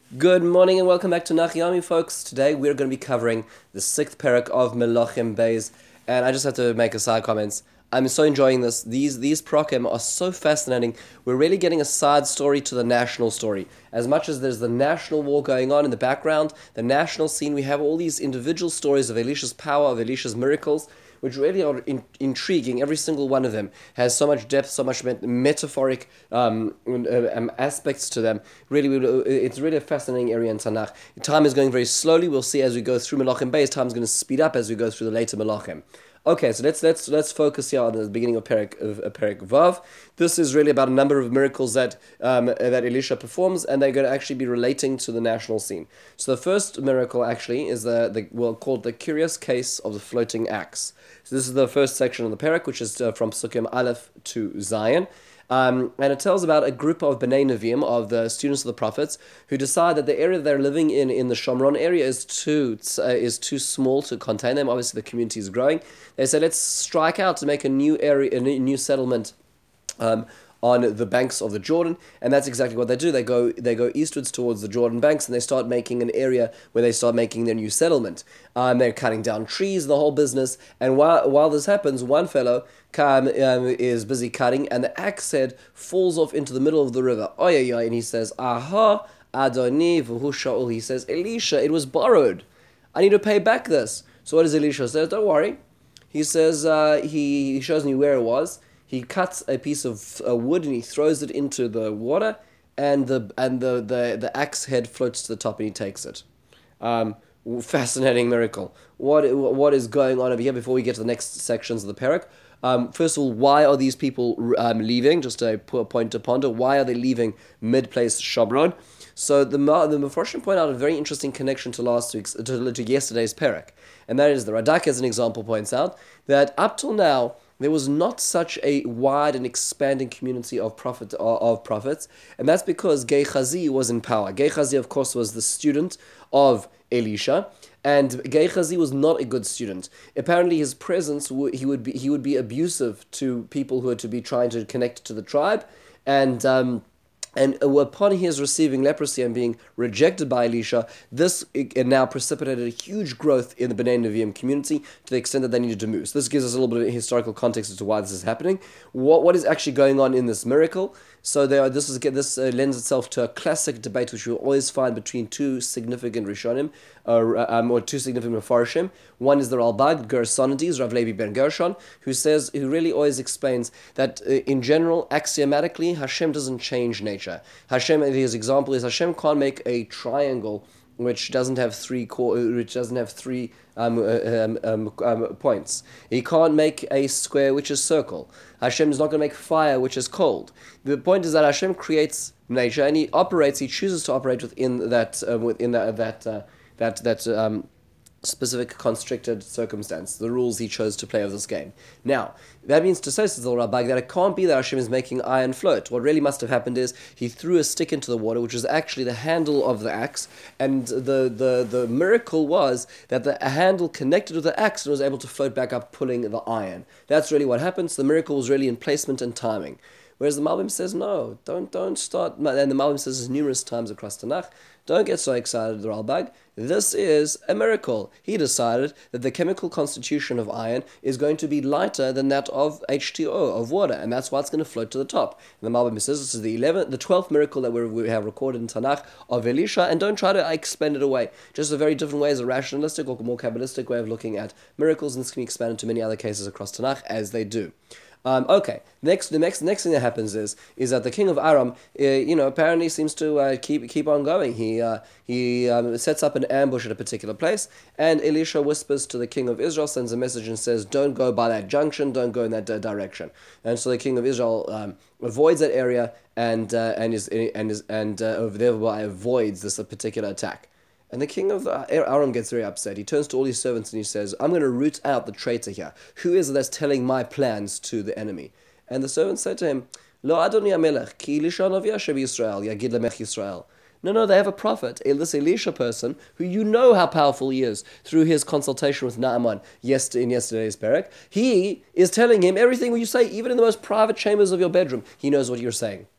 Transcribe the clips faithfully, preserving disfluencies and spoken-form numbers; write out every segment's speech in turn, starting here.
Good morning and welcome back to Nachyami, folks. Today we're going to be covering the sixth parak of Melachim Beis, and I just have to make a side comments. I'm so enjoying this. These these prokem are so fascinating. We're really getting a side story to the national story. As much as there's the national war going on in the background, the national scene, we have all these individual stories of Elisha's power, of Elisha's miracles, which really are in, intriguing. Every single one of them has so much depth, so much met- metaphoric um, um, aspects to them. Really, it's really a fascinating area in Tanakh. Time is going very slowly. We'll see as we go through Melachim Beis. Time is going to speed up as we go through the later Melachim. Okay, so let's let's let's focus here on the beginning of Perik of, of Perik Vav. This is really about a number of miracles that um, that Elisha performs, and they're going to actually be relating to the national scene. So the first miracle actually is the the well called the curious case of the floating axe. So this is the first section of the Perik, which is uh, from Sukkim Aleph to Zion. Um, and it tells about a group of Bnei Nevi'im, of the students of the prophets, who decide that the area they're living in, in the Shomron area, is too uh, is too small to contain them. Obviously, the community is growing. They say, let's strike out to make a new area, a new settlement um, on the banks of the Jordan, and that's exactly what they do. They go they go eastwards towards the Jordan banks, and they start making an area where they start making their new settlement. Um, they're cutting down trees, the whole business. And while while this happens, one fellow um, um, is busy cutting, and the axe head falls off into the middle of the river. Oh yeah, yeah, and he says, "Aha, Adoni v'hu Shaul." He says, "Elisha, it was borrowed. I need to pay back this." So what does Elisha say? Don't worry. He says uh, he, he shows me where it was. He cuts a piece of uh, wood and he throws it into the water, and the and the, the, the axe head floats to the top, and he takes it. Um, fascinating miracle. What what is going on over here before we get to the next sections of the parak? Um, first of all, why are these people um, leaving? Just a point to ponder. Why are they leaving mid-place Shomron? So the the Mefarshim point out a very interesting connection to last week's to, to yesterday's parak, and that is the Radak, as an example, points out that up till now there was not such a wide and expanding community of prophet of prophets, and that's because Gehazi was in power. Gehazi, of course, was the student of Elisha, and Gehazi was not a good student. Apparently, his presence he would be he would be abusive to people who are to be trying to connect to the tribe, and. Um, And upon his receiving leprosy and being rejected by Elisha, this now precipitated a huge growth in the Bnei Nevi'im community to the extent that they needed to move. So this gives us a little bit of historical context as to why this is happening. What what is actually going on in this miracle? So there are, this is this uh, lends itself to a classic debate which you'll always find between two significant Rishonim, uh, um, or two significant Mefarshim. One is the Ralbag, Gersonides, Rav Levi ben Gershon, who says, who really always explains that uh, in general, axiomatically, Hashem doesn't change nature. Hashem, his example is Hashem can't make a triangle which doesn't have three core, which doesn't have three um, um, um, um, points. He can't make a square which is circle. Hashem is not going to make fire which is cold. The point is that Hashem creates nature and he operates. He chooses to operate within that uh, within that that uh, that that. Um, specific constricted circumstance, the rules he chose to play of this game. Now, that means to say, says the Rabbi, that it can't be that Hashem is making iron float. What really must have happened is he threw a stick into the water, which is actually the handle of the axe, and the, the, the miracle was that the handle connected with the axe and was able to float back up, pulling the iron. That's really what happens. The miracle was really in placement and timing. Whereas the Malbim says, no, don't don't start, and the Malbim says this numerous times across Tanakh, don't get so excited, the Ralbag. This is a miracle. He decided that the chemical constitution of iron is going to be lighter than that of H two O, of water, and that's why it's going to float to the top. And the Malbim says this is the eleventh, the twelfth miracle that we have recorded in Tanakh of Elisha, and don't try to expand it away. Just a very different way, as a rationalistic or more Kabbalistic way of looking at miracles, and this can be expanded to many other cases across Tanakh, as they do. Um, okay, next the next next thing that happens is is that the king of Aram, uh, you know, apparently seems to uh, keep keep on going. He uh, he um, sets up an ambush at a particular place, and Elisha whispers to the king of Israel, sends a message and says, "Don't go by that junction. Don't go in that uh, direction." And so the king of Israel um, avoids that area and uh, and is and is and uh, thereby avoids this particular attack. And the king of Aram gets very upset. He turns to all his servants and he says, I'm going to root out the traitor here. Who is it that's telling my plans to the enemy? And the servants said to him, Lo Adoni HaMelech, ki Elisha Novi Asher Yisrael, Yagid Lemech Yisrael. No, no, they have a prophet, this Elisha person, who you know how powerful he is through his consultation with Naaman yesterday, in yesterday's parak. He is telling him everything you say, even in the most private chambers of your bedroom. He knows what you're saying.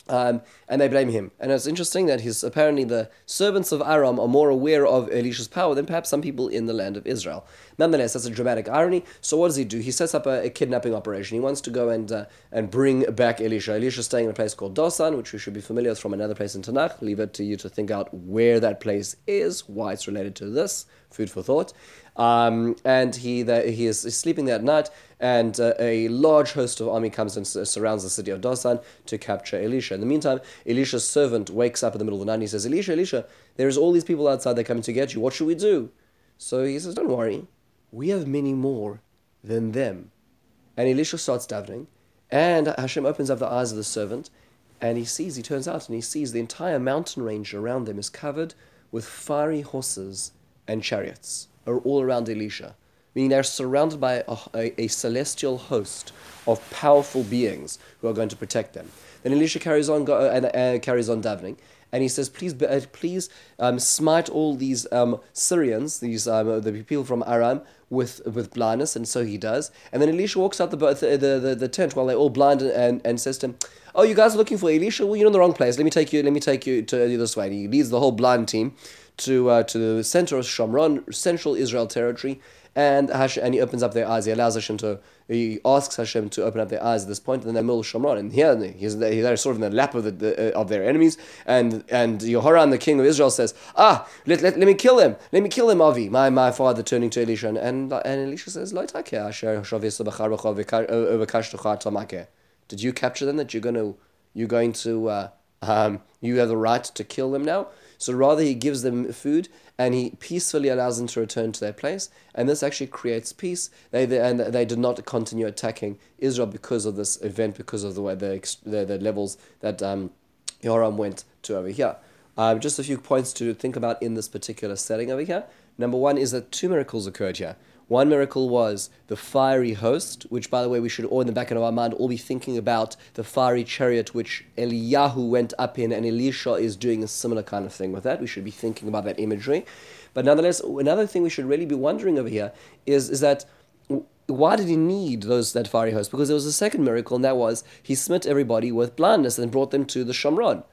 Um, and they blame him. And it's interesting that his apparently the servants of Aram are more aware of Elisha's power than perhaps some people in the land of Israel. Nonetheless, that's a dramatic irony. So what does he do? He sets up a, a kidnapping operation. He wants to go and uh, and bring back Elisha. Elisha's staying in a place called Dosan, which we should be familiar with from another place in Tanakh. Leave it to you to think out where that place is, why it's related to this. Food for thought. Um, and he the, he is sleeping that night, and uh, a large host of army comes and s- surrounds the city of Dosan to capture Elisha. In the meantime, Elisha's servant wakes up in the middle of the night and he says, Elisha, Elisha, there's all these people outside, they're coming to get you. What should we do? So he says, don't worry, we have many more than them. And Elisha starts davening, and Hashem opens up the eyes of the servant, and he sees, he turns out, and he sees the entire mountain range around them is covered with fiery horses and chariots are all around Elisha, meaning they're surrounded by a, a, a celestial host of powerful beings who are going to protect them. Then Elisha carries on go, uh, uh, carries on davening, and he says, "Please, uh, please um, smite all these um, Syrians, these um, the people from Aram, with with blindness." And so he does. And then Elisha walks out the the the, the, the tent while they're all blind, and, and, and says to him, "Oh, you guys are looking for Elisha? Well, you're in the wrong place. Let me take you. Let me take you to this way." And he leads the whole blind team to uh, to the center of Shomron, central Israel territory, and Hashem, and he opens up their eyes. He allows Hashem to, he asks Hashem to open up their eyes at this point, and then they're middle of Shomron, and here he's they're sort of in the lap of the, the uh, of their enemies, and and Yehoram, the king of Israel, says, "Ah, let, let, let me kill him, let me kill him, Avi, my my father," turning to Elisha, and and, and Elisha says, "Lo takeh asher shavisa b'char b'chol v'kashtucha tamakeh." Did you capture them? That you're going to you're going to uh, um, you have the right to kill them now? So rather he gives them food and he peacefully allows them to return to their place, and this actually creates peace. They, they and they did not continue attacking Israel because of this event, because of the way the the, the levels that um, Yoram went to over here. Um, just a few points to think about in this particular setting over here. Number one is that two miracles occurred here. One miracle was the fiery host, which, by the way, we should all in the back of our mind all be thinking about the fiery chariot which Eliyahu went up in, and Elisha is doing a similar kind of thing with that. We should be thinking about that imagery. But nonetheless, another thing we should really be wondering over here is, is that why did he need those that fiery host? Because there was a second miracle, and that was he smote everybody with blindness and brought them to the Shomron.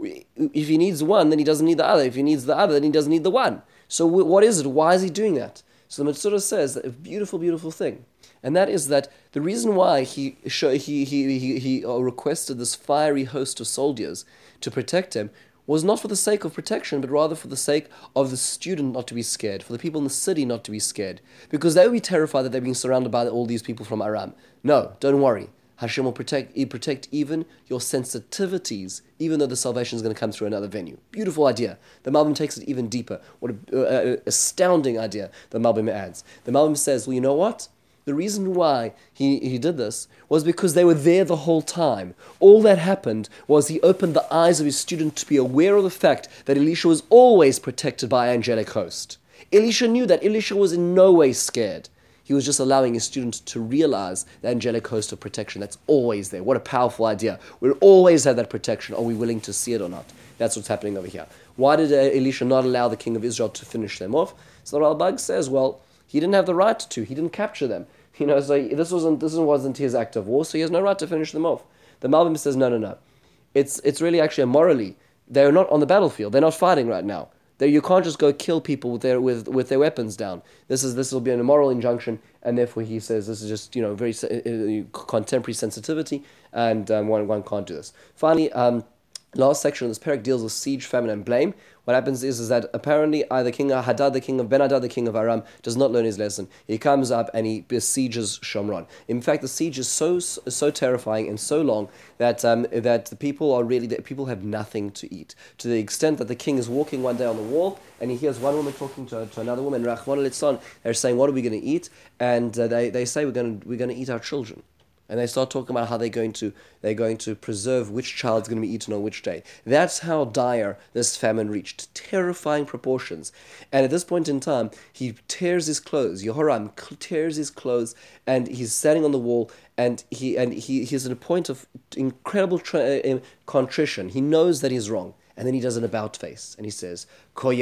If he needs one, then he doesn't need the other. If he needs the other, then he doesn't need the one. So what is it? Why is he doing that? So the Metzora says that a beautiful, beautiful thing, and that is that the reason why he he he he he requested this fiery host of soldiers to protect him was not for the sake of protection, but rather for the sake of the student not to be scared, for the people in the city not to be scared, because they would be terrified that they're being surrounded by all these people from Aram. No, don't worry. Hashem will protect, he protect even your sensitivities, even though the salvation is going to come through another venue. Beautiful idea. The Malbim takes it even deeper. What an uh, uh, astounding idea the Malbim adds. The Malbim says, well, you know what? The reason why he, he did this was because they were there the whole time. All that happened was he opened the eyes of his student to be aware of the fact that Elisha was always protected by an angelic host. Elisha knew that. Elisha was in no way scared. He was just allowing his students to realize the angelic host of protection that's always there. What a powerful idea. We'll always have that protection. Are we willing to see it or not? That's what's happening over here. Why did uh, Elisha not allow the king of Israel to finish them off? So the Ralbag says, well, he didn't have the right to. He didn't capture them. You know, so this wasn't this wasn't his act of war, so he has no right to finish them off. The Malbim says, no, no, no. It's it's really actually morally. They're not on the battlefield. They're not fighting right now. They're, you can't just go kill people with their with, with their weapons down. This is this will be an immoral injunction, and therefore he says this is just you know very uh, contemporary sensitivity, and um, one one can't do this. Finally, um, last section of this parak deals with siege, famine, and blame. What happens is, is that apparently either King Hadad, the king of Ben Hadad, the king of Aram, does not learn his lesson. He comes up and he besieges Shomron. In fact, the siege is so so terrifying and so long that um, that the people are really that people have nothing to eat. To the extent that the king is walking one day on the wall and he hears one woman talking to, to another woman, Rachmana litzlan. They're saying, "What are we going to eat?" And uh, they they say, "We're going to we're going to eat our children." And they start talking about how they're going to they're going to preserve which child's going to be eaten on which day. That's how dire this famine reached, terrifying proportions. And at this point in time, he tears his clothes. Yehoram tears his clothes, and he's standing on the wall, and he and he he's at a point of incredible tra- uh, contrition. He knows that he's wrong. And then he does an about face, and he says, He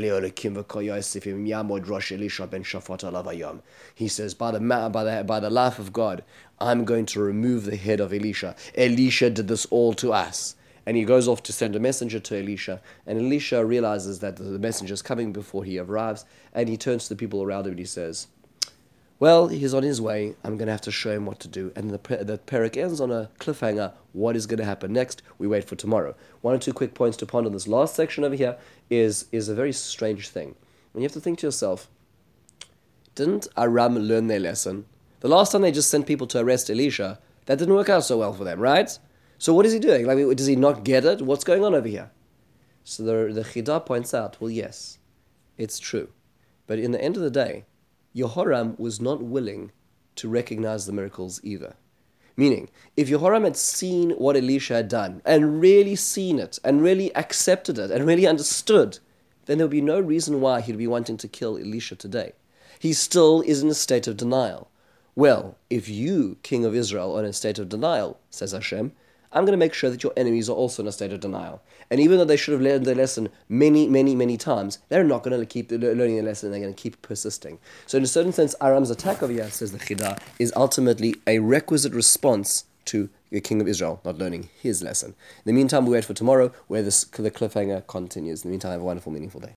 says, by the, by the, by the life of God, I'm going to remove the head of Elisha. Elisha did this all to us. And he goes off to send a messenger to Elisha, and Elisha realizes that the messenger is coming before he arrives, and he turns to the people around him and he says, well, he's on his way. I'm going to have to show him what to do. And the, the parak ends on a cliffhanger. What is going to happen next? We wait for tomorrow. One or two quick points to ponder on this last section over here is, is a very strange thing. And you have to think to yourself, didn't Aram learn their lesson? The last time they just sent people to arrest Elisha, that didn't work out so well for them, right? So what is he doing? Like, does he not get it? What's going on over here? So the, the Chidah points out, well, yes, it's true. But in the end of the day, Yehoram was not willing to recognize the miracles either. Meaning, if Yehoram had seen what Elisha had done, and really seen it, and really accepted it, and really understood, then there would be no reason why he'd be wanting to kill Elisha today. He still is in a state of denial. Well, if you, King of Israel, are in a state of denial, says Hashem, I'm going to make sure that your enemies are also in a state of denial. And even though they should have learned their lesson many, many, many times, they're not going to keep learning their lesson, they're going to keep persisting. So in a certain sense, Aram's attack over here, says the Chidah, is ultimately a requisite response to the king of Israel not learning his lesson. In the meantime, we wait for tomorrow, where this, the cliffhanger continues. In the meantime, have a wonderful, meaningful day.